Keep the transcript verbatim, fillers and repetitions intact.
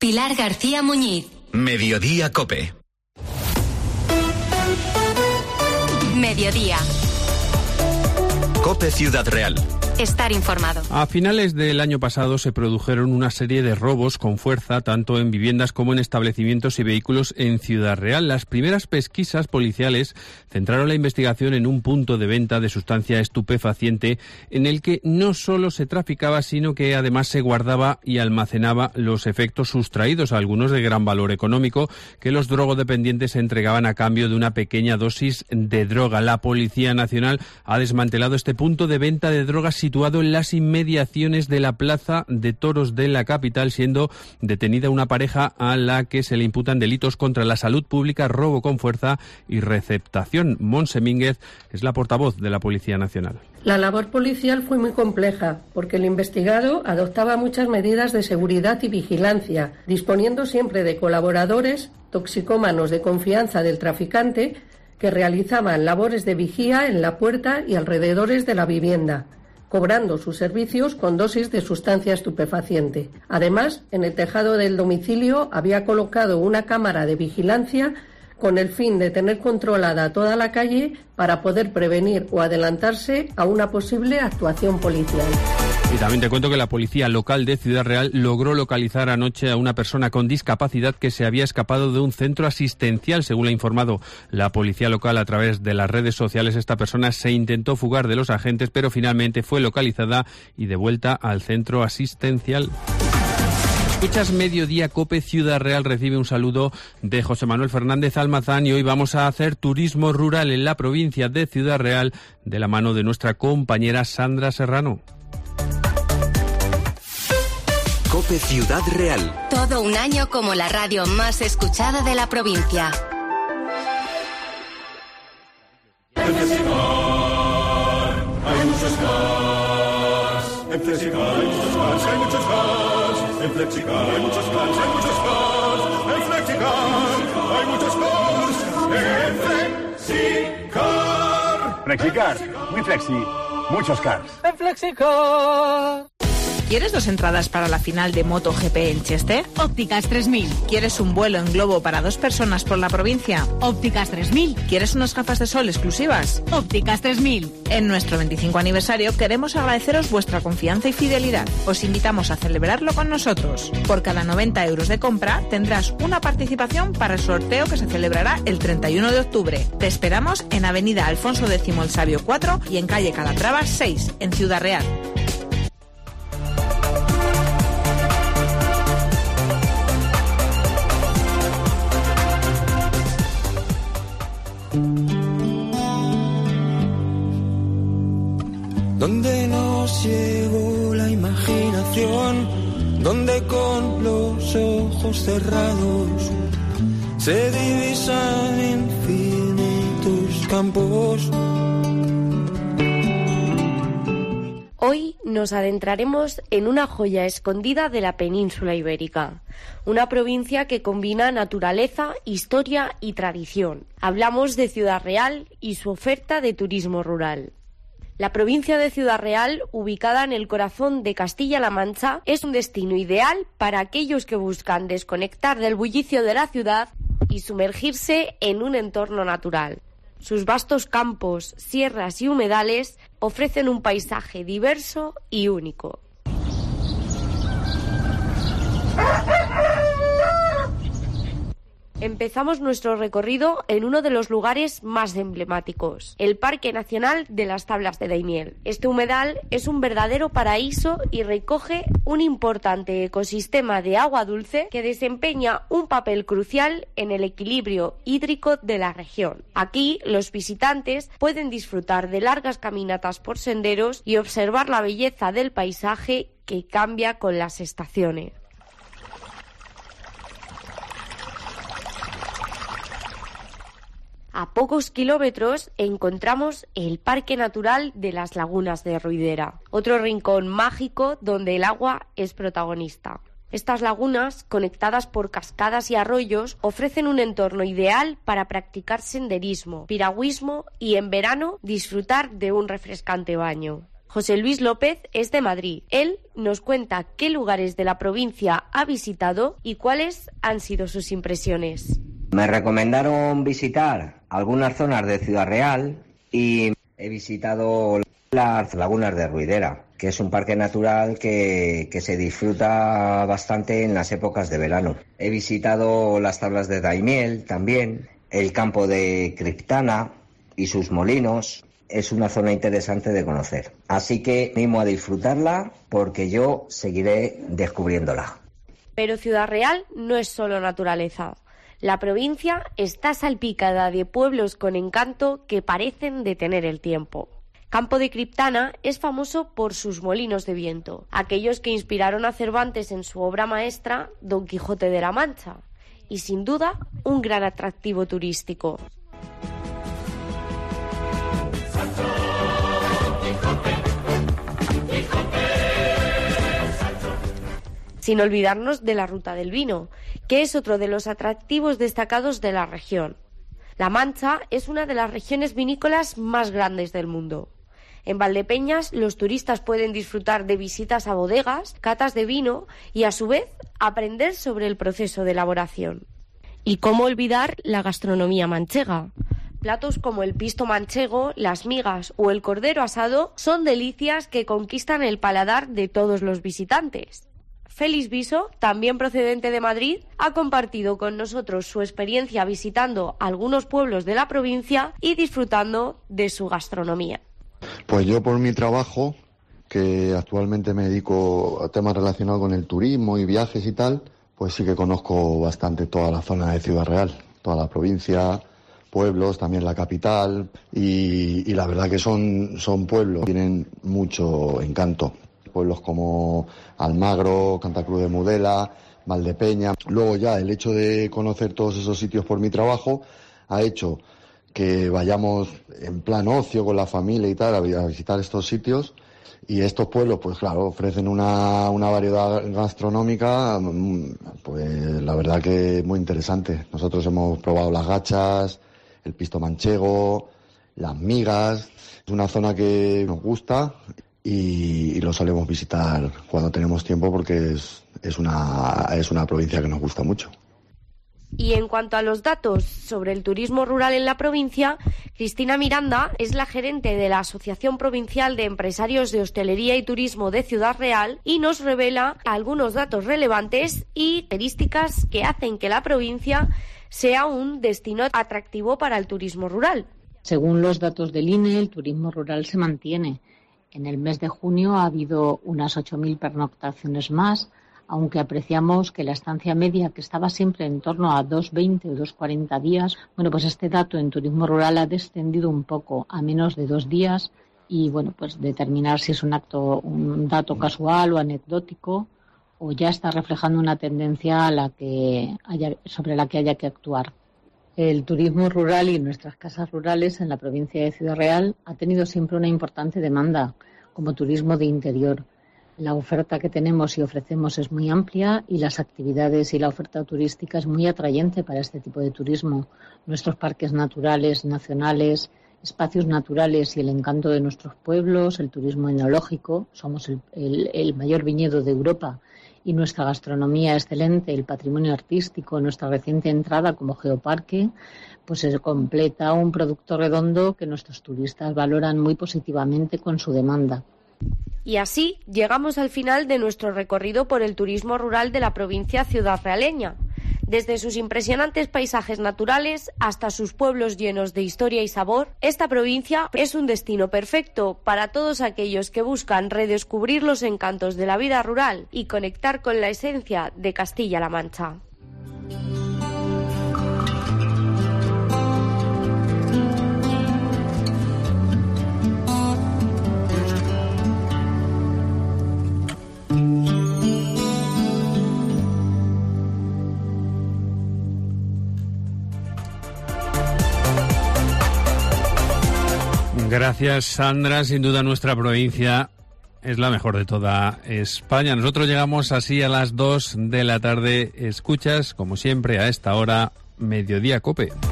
Pilar García Muñiz. Mediodía COPE. Mediodía. COPE Ciudad Real. Estar informado. A finales del año pasado se produjeron una serie de robos con fuerza, tanto en viviendas como en establecimientos y vehículos en Ciudad Real. Las primeras pesquisas policiales centraron la investigación en un punto de venta de sustancia estupefaciente en el que no solo se traficaba, sino que además se guardaba y almacenaba los efectos sustraídos, algunos de gran valor económico, que los drogodependientes entregaban a cambio de una pequeña dosis de droga. La Policía Nacional ha desmantelado este punto de venta de drogas situado en las inmediaciones de la Plaza de Toros de la capital, siendo detenida una pareja a la que se le imputan delitos contra la salud pública, robo con fuerza y receptación. Montse Mínguez es la portavoz de la Policía Nacional. La labor policial fue muy compleja porque el investigado adoptaba muchas medidas de seguridad y vigilancia, disponiendo siempre de colaboradores toxicómanos de confianza del traficante que realizaban labores de vigía en la puerta y alrededores de la vivienda, cobrando sus servicios con dosis de sustancia estupefaciente. Además, en el tejado del domicilio había colocado una cámara de vigilancia con el fin de tener controlada toda la calle para poder prevenir o adelantarse a una posible actuación policial. Y también te cuento que la policía local de Ciudad Real logró localizar anoche a una persona con discapacidad que se había escapado de un centro asistencial. Según ha informado la policía local a través de las redes sociales, esta persona se intentó fugar de los agentes, pero finalmente fue localizada y devuelta al centro asistencial. Escuchas Mediodía COPE. Ciudad Real recibe un saludo de José Manuel Fernández Almazán y hoy vamos a hacer turismo rural en la provincia de Ciudad Real de la mano de nuestra compañera Sandra Serrano. COPE Ciudad Real. Todo un año como la radio más escuchada de la provincia. En Flexicar hay muchos cars. En Flexicar hay muchos cars, hay muchos cars. En Flexicar hay muchos cars, hay muchos cars. En Flexicar hay muchos cars. En Flexicar. Flexicar, muy flexi, muchos cars. En Flexicar. ¿Quieres dos entradas para la final de MotoGP en Cheste? Ópticas tres mil. ¿Quieres un vuelo en globo para dos personas por la provincia? Ópticas tres mil. ¿Quieres unas gafas de sol exclusivas? Ópticas tres mil. En nuestro veinticinco aniversario queremos agradeceros vuestra confianza y fidelidad. Os invitamos a celebrarlo con nosotros. Por cada noventa euros de compra tendrás una participación para el sorteo que se celebrará el treinta y uno de octubre. Te esperamos en Avenida Alfonso X el Sabio cuatro y en calle Calatrava seis, en Ciudad Real. Donde nos llegó la imaginación, donde con los ojos cerrados se divisan infinitos campos. Hoy nos adentraremos en una joya escondida de la península ibérica, una provincia que combina naturaleza, historia y tradición. Hablamos de Ciudad Real y su oferta de turismo rural. La provincia de Ciudad Real, ubicada en el corazón de Castilla-La Mancha, es un destino ideal para aquellos que buscan desconectar del bullicio de la ciudad y sumergirse en un entorno natural. Sus vastos campos, sierras y humedales ofrecen un paisaje diverso y único. Empezamos nuestro recorrido en uno de los lugares más emblemáticos, el Parque Nacional de las Tablas de Daimiel. Este humedal es un verdadero paraíso y recoge un importante ecosistema de agua dulce que desempeña un papel crucial en el equilibrio hídrico de la región. Aquí, los visitantes pueden disfrutar de largas caminatas por senderos y observar la belleza del paisaje que cambia con las estaciones. A pocos kilómetros encontramos el Parque Natural de las Lagunas de Ruidera, otro rincón mágico donde el agua es protagonista. Estas lagunas, conectadas por cascadas y arroyos, ofrecen un entorno ideal para practicar senderismo, piragüismo y, en verano, disfrutar de un refrescante baño. José Luis López es de Madrid. Él nos cuenta qué lugares de la provincia ha visitado y cuáles han sido sus impresiones. Me recomendaron visitar algunas zonas de Ciudad Real y he visitado las lagunas de Ruidera, que es un parque natural que, que se disfruta bastante en las épocas de verano. He visitado las tablas de Daimiel también, el campo de Criptana y sus molinos. Es una zona interesante de conocer. Así que animo a disfrutarla porque yo seguiré descubriéndola. Pero Ciudad Real no es solo naturaleza. La provincia está salpicada de pueblos con encanto que parecen detener el tiempo. Campo de Criptana es famoso por sus molinos de viento, aquellos que inspiraron a Cervantes en su obra maestra Don Quijote de la Mancha, y sin duda un gran atractivo turístico. Sin olvidarnos de la Ruta del Vino, que es otro de los atractivos destacados de la región. La Mancha es una de las regiones vinícolas más grandes del mundo. En Valdepeñas, los turistas pueden disfrutar de visitas a bodegas, catas de vino y, a su vez, aprender sobre el proceso de elaboración. ¿Y cómo olvidar la gastronomía manchega? Platos como el pisto manchego, las migas o el cordero asado son delicias que conquistan el paladar de todos los visitantes. Félix Viso, también procedente de Madrid, ha compartido con nosotros su experiencia visitando algunos pueblos de la provincia y disfrutando de su gastronomía. Pues yo, por mi trabajo, que actualmente me dedico a temas relacionados con el turismo y viajes y tal, pues sí que conozco bastante toda la zona de Ciudad Real, toda la provincia, pueblos, también la capital, y, y la verdad que son, son pueblos que tienen mucho encanto. Pueblos como Almagro, Canta Cruz de Mudela, Valdepeña. Luego ya el hecho de conocer todos esos sitios por mi trabajo ha hecho que vayamos en plan ocio con la familia y tal a visitar estos sitios, y estos pueblos pues claro ofrecen una, una variedad gastronómica pues la verdad que muy interesante. Nosotros hemos probado las gachas, el pisto manchego, las migas. Es una zona que nos gusta y, y lo solemos visitar cuando tenemos tiempo porque es, es una, es una provincia que nos gusta mucho. Y en cuanto a los datos sobre el turismo rural en la provincia, Cristina Miranda es la gerente de la Asociación Provincial de Empresarios de Hostelería y Turismo de Ciudad Real y nos revela algunos datos relevantes y características que hacen que la provincia sea un destino atractivo para el turismo rural. Según los datos del I N E, el turismo rural se mantiene. En el mes de junio ha habido unas ocho mil pernoctaciones más, aunque apreciamos que la estancia media, que estaba siempre en torno a dos veinte o dos cuarenta días, bueno, pues este dato en turismo rural ha descendido un poco a menos de dos días y, bueno, pues determinar si es un acto, un dato casual o anecdótico o ya está reflejando una tendencia a la que haya, sobre la que haya que actuar. El turismo rural y nuestras casas rurales en la provincia de Ciudad Real ha tenido siempre una importante demanda como turismo de interior. La oferta que tenemos y ofrecemos es muy amplia y las actividades y la oferta turística es muy atrayente para este tipo de turismo. Nuestros parques naturales, nacionales, espacios naturales y el encanto de nuestros pueblos, el turismo enológico, somos el, el, el mayor viñedo de Europa y nuestra gastronomía excelente, el patrimonio artístico, nuestra reciente entrada como geoparque, pues se completa un producto redondo que nuestros turistas valoran muy positivamente con su demanda. Y así llegamos al final de nuestro recorrido por el turismo rural de la provincia ciudadrealeña. Desde sus impresionantes paisajes naturales hasta sus pueblos llenos de historia y sabor, esta provincia es un destino perfecto para todos aquellos que buscan redescubrir los encantos de la vida rural y conectar con la esencia de Castilla-La Mancha. Gracias, Sandra. Sin duda nuestra provincia es la mejor de toda España. Nosotros llegamos así a las dos de la tarde. Escuchas, como siempre, a esta hora, Mediodía COPE.